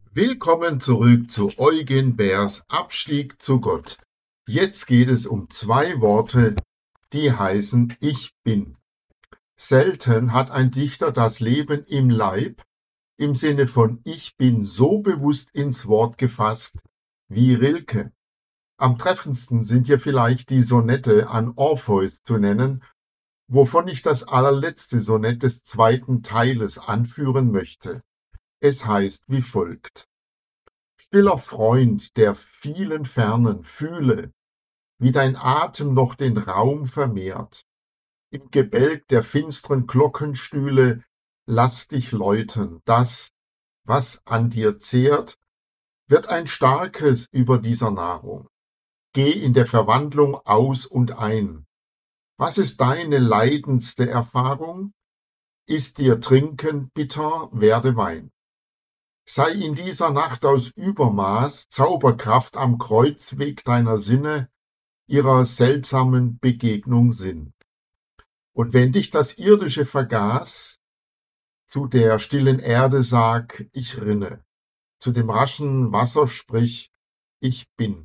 Willkommen zurück zu Eugen Bärs Abstieg zu Gott. Jetzt geht es um zwei Worte, die heißen Ich bin. Selten hat ein Dichter das Leben im Leib im Sinne von Ich bin so bewusst ins Wort gefasst wie Rilke. Am treffendsten sind hier vielleicht die Sonette an Orpheus zu nennen, wovon ich das allerletzte Sonett des zweiten Teiles anführen möchte. Es heißt wie folgt: Stiller Freund der vielen Fernen, fühle, wie dein Atem noch den Raum vermehrt. Im Gebälk der finstern Glockenstühle lass dich läuten, das, was an dir zehrt, wird ein starkes über dieser Nahrung. Geh in der Verwandlung aus und ein. Was ist deine leidendste Erfahrung? Ist dir Trinken bitter, werde Wein. Sei in dieser Nacht aus Übermaß Zauberkraft am Kreuzweg deiner Sinne, ihrer seltsamen Begegnung Sinn. Und wenn dich das Irdische vergaß, zu der stillen Erde sag, ich rinne, zu dem raschen Wasser sprich, ich bin.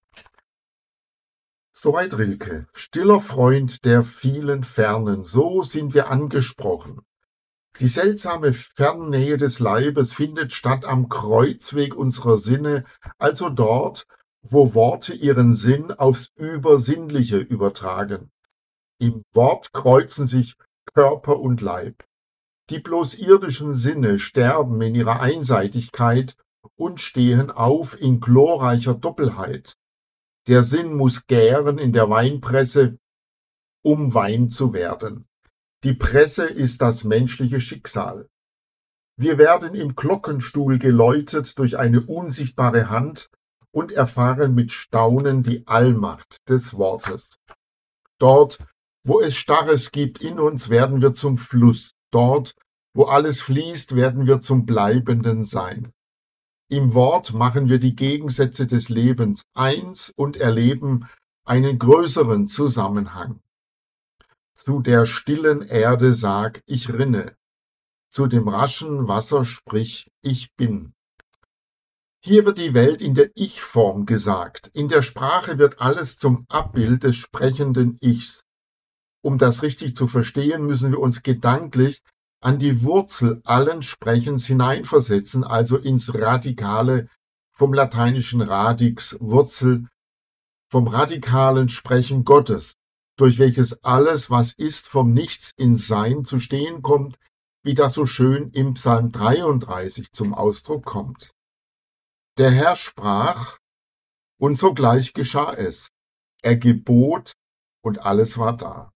Soweit Rilke, stiller Freund der vielen Fernen, so sind wir angesprochen. Die seltsame Fernnähe des Leibes findet statt am Kreuzweg unserer Sinne, also dort, wo Worte ihren Sinn aufs Übersinnliche übertragen. Im Wort kreuzen sich Körper und Leib. Die bloß irdischen Sinne sterben in ihrer Einseitigkeit und stehen auf in glorreicher Doppelheit. Der Sinn muss gären in der Weinpresse, um Wein zu werden. Die Presse ist das menschliche Schicksal. Wir werden im Glockenstuhl geläutet durch eine unsichtbare Hand und erfahren mit Staunen die Allmacht des Wortes. Dort, wo es Starres gibt in uns, werden wir zum Fluss. Dort, wo alles fließt, werden wir zum bleibenden Sein. Im Wort machen wir die Gegensätze des Lebens eins und erleben einen größeren Zusammenhang. Zu der stillen Erde sag, ich rinne. Zu dem raschen Wasser sprich, ich bin. Hier wird die Welt in der Ich-Form gesagt. In der Sprache wird alles zum Abbild des sprechenden Ichs. Um das richtig zu verstehen, müssen wir uns gedanklich an die Wurzel allen Sprechens hineinversetzen, also ins Radikale, vom lateinischen radix, Wurzel, vom radikalen Sprechen Gottes, durch welches alles, was ist, vom Nichts ins Sein zu stehen kommt, wie das so schön im Psalm 33 zum Ausdruck kommt. Der Herr sprach, und sogleich geschah es. Er gebot, und alles war da.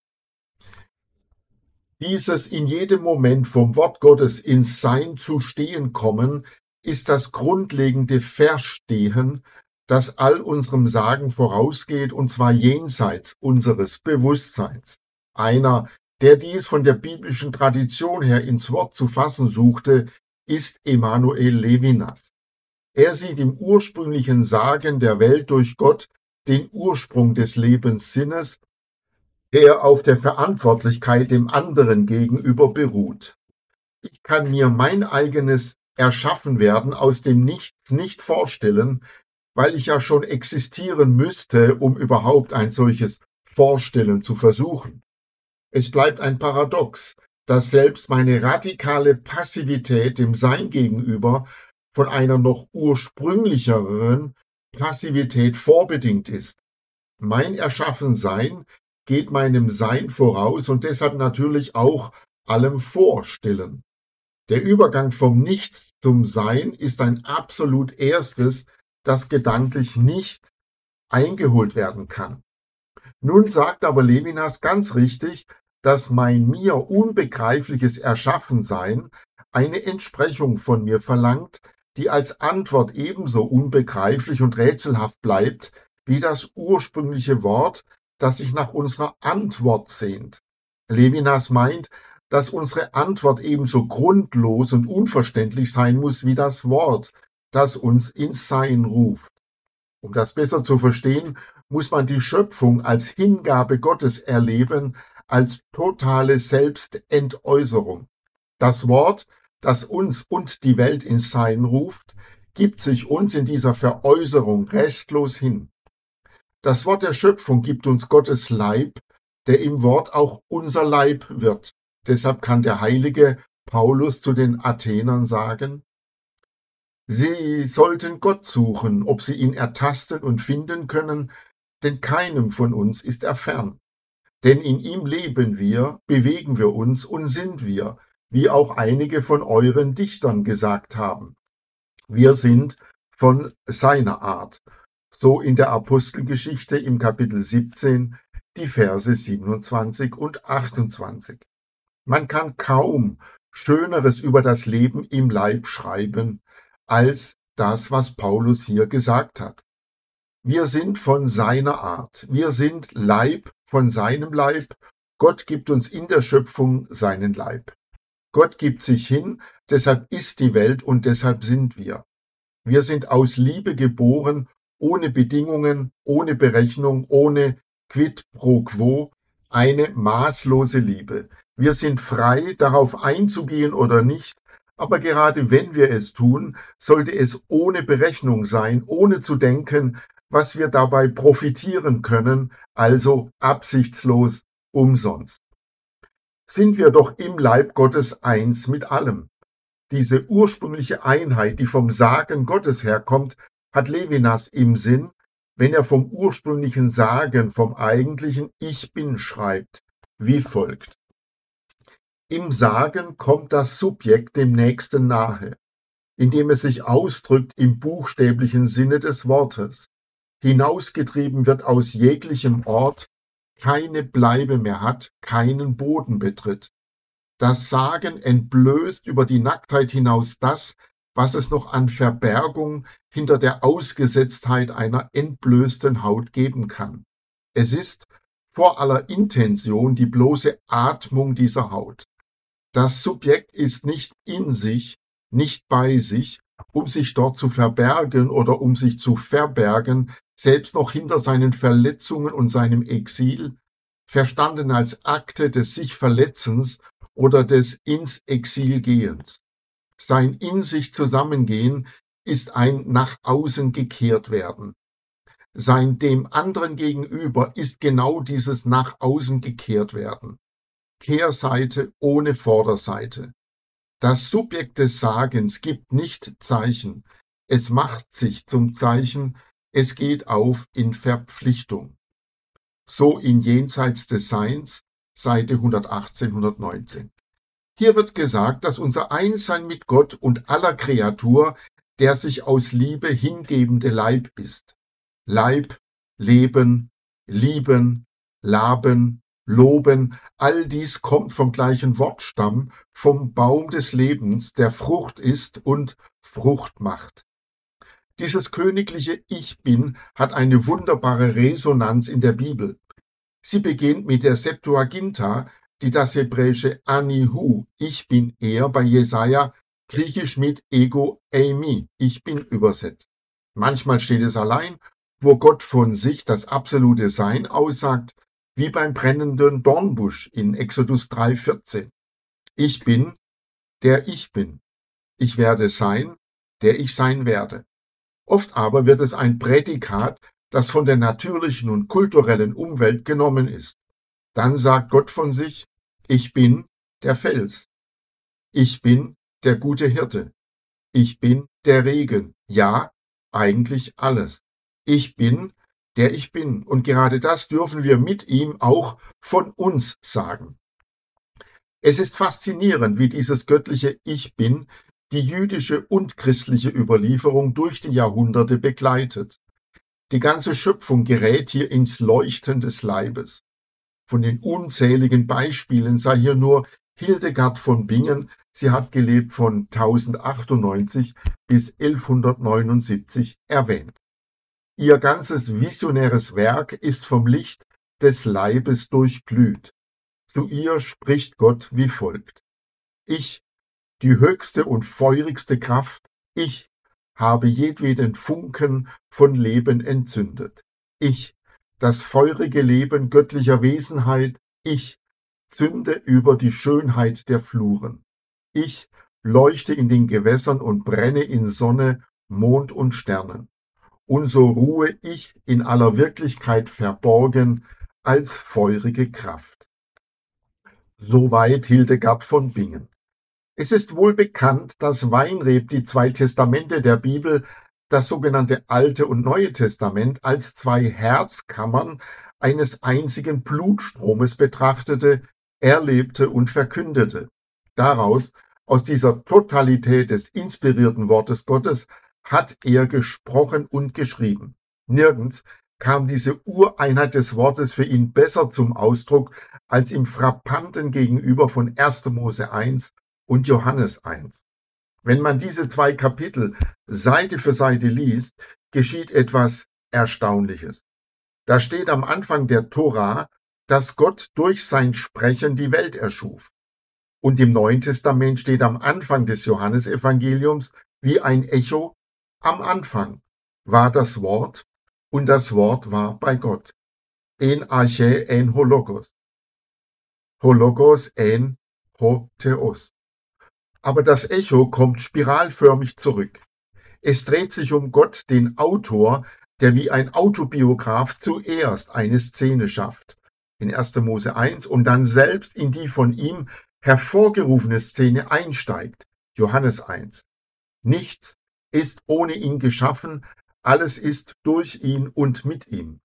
Dieses in jedem Moment vom Wort Gottes ins Sein zu stehen kommen, ist das grundlegende Verstehen, das all unserem Sagen vorausgeht, und zwar jenseits unseres Bewusstseins. Einer, der dies von der biblischen Tradition her ins Wort zu fassen suchte, ist Emanuel Levinas. Er sieht im ursprünglichen Sagen der Welt durch Gott den Ursprung des Lebenssinnes, der auf der Verantwortlichkeit dem anderen gegenüber beruht. Ich kann mir mein eigenes Erschaffenwerden aus dem Nichts nicht vorstellen, weil ich ja schon existieren müsste, um überhaupt ein solches Vorstellen zu versuchen. Es bleibt ein Paradox, dass selbst meine radikale Passivität dem Sein gegenüber von einer noch ursprünglicheren Passivität vorbedingt ist. Mein Erschaffensein geht meinem Sein voraus und deshalb natürlich auch allem Vorstellen. Der Übergang vom Nichts zum Sein ist ein absolut erstes, das gedanklich nicht eingeholt werden kann. Nun sagt aber Levinas ganz richtig, dass mein mir unbegreifliches Erschaffensein eine Entsprechung von mir verlangt, die als Antwort ebenso unbegreiflich und rätselhaft bleibt wie das ursprüngliche Wort, das sich nach unserer Antwort sehnt. Levinas meint, dass unsere Antwort ebenso grundlos und unverständlich sein muss wie das Wort, das uns ins Sein ruft. Um das besser zu verstehen, muss man die Schöpfung als Hingabe Gottes erleben, als totale Selbstentäußerung. Das Wort, das uns und die Welt ins Sein ruft, gibt sich uns in dieser Veräußerung restlos hin. Das Wort der Schöpfung gibt uns Gottes Leib, der im Wort auch unser Leib wird. Deshalb kann der heilige Paulus zu den Athenern sagen: Sie sollten Gott suchen, ob sie ihn ertasten und finden können, denn keinem von uns ist er fern. Denn in ihm leben wir, bewegen wir uns und sind wir, wie auch einige von euren Dichtern gesagt haben. Wir sind von seiner Art. So in der Apostelgeschichte im Kapitel 17, die Verse 27 und 28. Man kann kaum Schöneres über das Leben im Leib schreiben, als das, was Paulus hier gesagt hat. Wir sind von seiner Art. Wir sind Leib von seinem Leib. Gott gibt uns in der Schöpfung seinen Leib. Gott gibt sich hin, deshalb ist die Welt und deshalb sind wir. Wir sind aus Liebe geboren, ohne Bedingungen, ohne Berechnung, ohne Quid pro quo, eine maßlose Liebe. Wir sind frei, darauf einzugehen oder nicht, aber gerade wenn wir es tun, sollte es ohne Berechnung sein, ohne zu denken, was wir dabei profitieren können, also absichtslos, umsonst. Sind wir doch im Leib Gottes eins mit allem. Diese ursprüngliche Einheit, die vom Sagen Gottes herkommt, hat Levinas im Sinn, wenn er vom ursprünglichen Sagen, vom eigentlichen Ich Bin schreibt, wie folgt. Im Sagen kommt das Subjekt dem Nächsten nahe, indem es sich ausdrückt im buchstäblichen Sinne des Wortes. Hinausgetrieben wird aus jeglichem Ort, keine Bleibe mehr hat, keinen Boden betritt. Das Sagen entblößt über die Nacktheit hinaus das, was es noch an Verbergung hinter der Ausgesetztheit einer entblößten Haut geben kann. Es ist vor aller Intention die bloße Atmung dieser Haut. Das Subjekt ist nicht in sich, nicht bei sich, um sich dort zu verbergen oder um sich zu verbergen, selbst noch hinter seinen Verletzungen und seinem Exil, verstanden als Akte des Sich-Verletzens oder des ins Exil gehens. Sein in sich zusammengehen ist ein nach außen gekehrt werden. Sein dem anderen gegenüber ist genau dieses nach außen gekehrt werden. Kehrseite ohne Vorderseite. Das Subjekt des Sagens gibt nicht Zeichen, es macht sich zum Zeichen, es geht auf in Verpflichtung. So in Jenseits des Seins, Seite 118, 119. Hier wird gesagt, dass unser Einssein mit Gott und aller Kreatur der sich aus Liebe hingebende Leib ist. Leib, Leben, Lieben, Laben, Loben, all dies kommt vom gleichen Wortstamm, vom Baum des Lebens, der Frucht ist und Frucht macht. Dieses königliche Ich Bin hat eine wunderbare Resonanz in der Bibel. Sie beginnt mit der Septuaginta, die das hebräische Anihu, ich bin er, bei Jesaja griechisch mit Ego Eimi, ich bin übersetzt. Manchmal steht es allein, wo Gott von sich das absolute Sein aussagt, wie beim brennenden Dornbusch in Exodus 3,14. Ich bin, der ich bin. Ich werde sein, der ich sein werde. Oft aber wird es ein Prädikat, das von der natürlichen und kulturellen Umwelt genommen ist. Dann sagt Gott von sich, ich bin der Fels. Ich bin der gute Hirte. Ich bin der Regen. Ja, eigentlich alles. Ich bin, der ich bin. Und gerade das dürfen wir mit ihm auch von uns sagen. Es ist faszinierend, wie dieses göttliche Ich Bin die jüdische und christliche Überlieferung durch die Jahrhunderte begleitet. Die ganze Schöpfung gerät hier ins Leuchten des Leibes. Von den unzähligen Beispielen sei hier nur Hildegard von Bingen, sie hat gelebt von 1098 bis 1179, erwähnt. Ihr ganzes visionäres Werk ist vom Licht des Leibes durchglüht. Zu ihr spricht Gott wie folgt. Ich, die höchste und feurigste Kraft, ich habe jedweden Funken von Leben entzündet. Ich, das feurige Leben göttlicher Wesenheit, ich zünde über die Schönheit der Fluren. Ich leuchte in den Gewässern und brenne in Sonne, Mond und Sternen. Und so ruhe ich in aller Wirklichkeit verborgen als feurige Kraft. Soweit Hildegard von Bingen. Es ist wohl bekannt, dass Weinreb die zwei Testamente der Bibel, das sogenannte Alte und Neue Testament, als zwei Herzkammern eines einzigen Blutstromes betrachtete, erlebte und verkündete. Daraus, aus dieser Totalität des inspirierten Wortes Gottes, hat er gesprochen und geschrieben. Nirgends kam diese Ureinheit des Wortes für ihn besser zum Ausdruck als im frappanten Gegenüber von 1. Mose 1 und Johannes 1. Wenn man diese zwei Kapitel Seite für Seite liest, geschieht etwas Erstaunliches. Da steht am Anfang der Tora, dass Gott durch sein Sprechen die Welt erschuf. Und im Neuen Testament steht am Anfang des Johannesevangeliums wie ein Echo: Am Anfang war das Wort und das Wort war bei Gott. En Arche en Hologos. Hologos en ho Theos. Aber das Echo kommt spiralförmig zurück. Es dreht sich um Gott, den Autor, der wie ein Autobiograf zuerst eine Szene schafft, in 1. Mose 1, und dann selbst in die von ihm hervorgerufene Szene einsteigt, Johannes 1. Nichts ist ohne ihn geschaffen, alles ist durch ihn und mit ihm.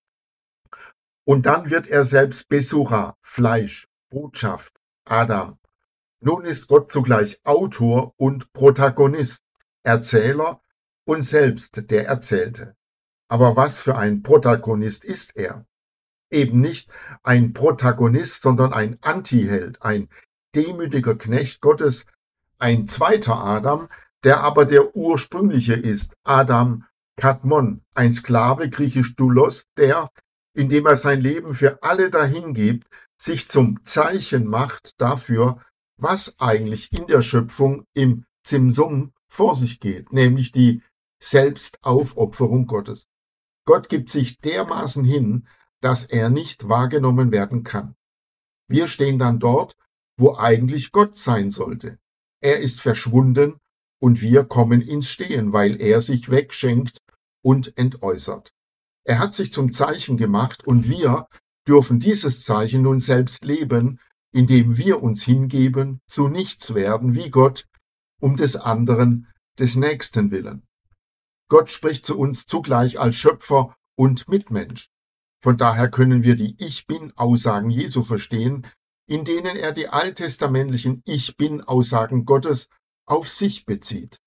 Und dann wird er selbst Besura, Fleisch, Botschaft, Adam. Nun ist Gott zugleich Autor und Protagonist, Erzähler und selbst der Erzählte. Aber was für ein Protagonist ist er? Eben nicht ein Protagonist, sondern ein Antiheld, ein demütiger Knecht Gottes, ein zweiter Adam, der aber der ursprüngliche ist, Adam Kadmon, ein Sklave, griechisch Doulos, der, indem er sein Leben für alle dahingibt, sich zum Zeichen macht dafür, was eigentlich in der Schöpfung im Zimsum vor sich geht, nämlich die Selbstaufopferung Gottes. Gott gibt sich dermaßen hin, dass er nicht wahrgenommen werden kann. Wir stehen dann dort, wo eigentlich Gott sein sollte. Er ist verschwunden und wir kommen ins Stehen, weil er sich wegschenkt und entäußert. Er hat sich zum Zeichen gemacht und wir dürfen dieses Zeichen nun selbst leben, indem wir uns hingeben, zu nichts werden wie Gott, um des anderen, des Nächsten willen. Gott spricht zu uns zugleich als Schöpfer und Mitmensch. Von daher können wir die Ich-Bin-Aussagen Jesu verstehen, in denen er die alttestamentlichen Ich-Bin-Aussagen Gottes auf sich bezieht.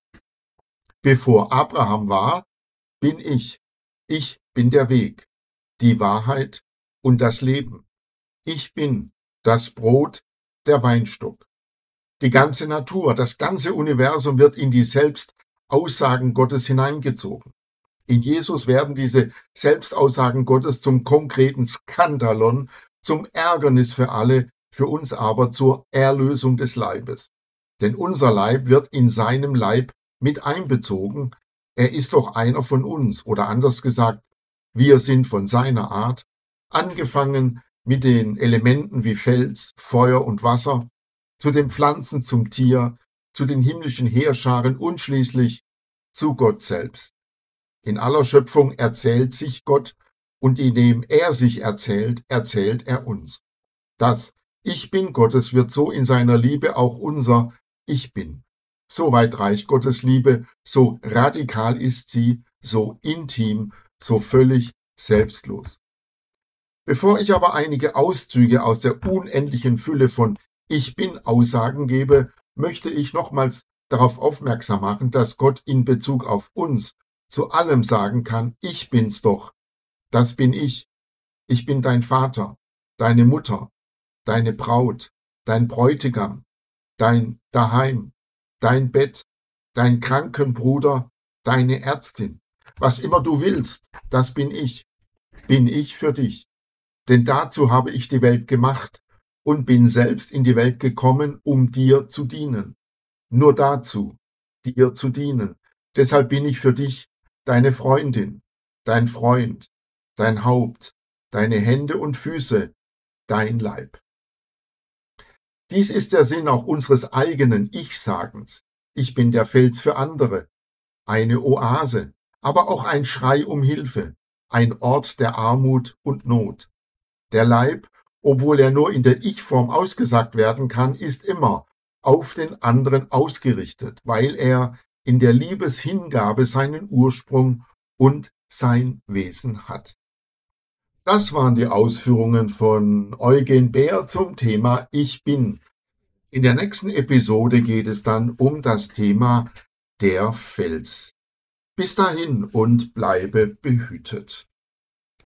Bevor Abraham war, bin ich. Ich bin der Weg, die Wahrheit und das Leben. Ich bin das Brot, der Weinstock. Die ganze Natur, das ganze Universum wird in die Selbstaussagen Gottes hineingezogen. In Jesus werden diese Selbstaussagen Gottes zum konkreten Skandalon, zum Ärgernis für alle, für uns aber zur Erlösung des Leibes. Denn unser Leib wird in seinem Leib mit einbezogen. Er ist doch einer von uns, oder anders gesagt, wir sind von seiner Art, angefangen mit den Elementen wie Fels, Feuer und Wasser, zu den Pflanzen, zum Tier, zu den himmlischen Heerscharen und schließlich zu Gott selbst. In aller Schöpfung erzählt sich Gott, und indem er sich erzählt, erzählt er uns. Das Ich Bin Gottes wird so in seiner Liebe auch unser Ich Bin. So weit reicht Gottes Liebe, so radikal ist sie, so intim, so völlig selbstlos. Bevor ich aber einige Auszüge aus der unendlichen Fülle von Ich Bin-Aussagen gebe, möchte ich nochmals darauf aufmerksam machen, dass Gott in Bezug auf uns zu allem sagen kann: Ich bin's doch, das bin ich bin dein Vater, deine Mutter, deine Braut, dein Bräutigam, dein Daheim, dein Bett, dein Krankenbruder, deine Ärztin. Was immer du willst, das bin ich für dich. Denn dazu habe ich die Welt gemacht und bin selbst in die Welt gekommen, um dir zu dienen. Nur dazu, dir zu dienen. Deshalb bin ich für dich deine Freundin, dein Freund, dein Haupt, deine Hände und Füße, dein Leib. Dies ist der Sinn auch unseres eigenen Ich-Sagens. Ich bin der Fels für andere. eine Oase, aber auch ein Schrei um Hilfe, ein Ort der Armut und Not. Der Leib, obwohl er nur in der Ich-Form ausgesagt werden kann, ist immer auf den anderen ausgerichtet, weil er in der Liebeshingabe seinen Ursprung und sein Wesen hat. Das waren die Ausführungen von Eugen Behr zum Thema Ich bin. In der nächsten Episode geht es dann um das Thema der Fels. Bis dahin und bleibe behütet.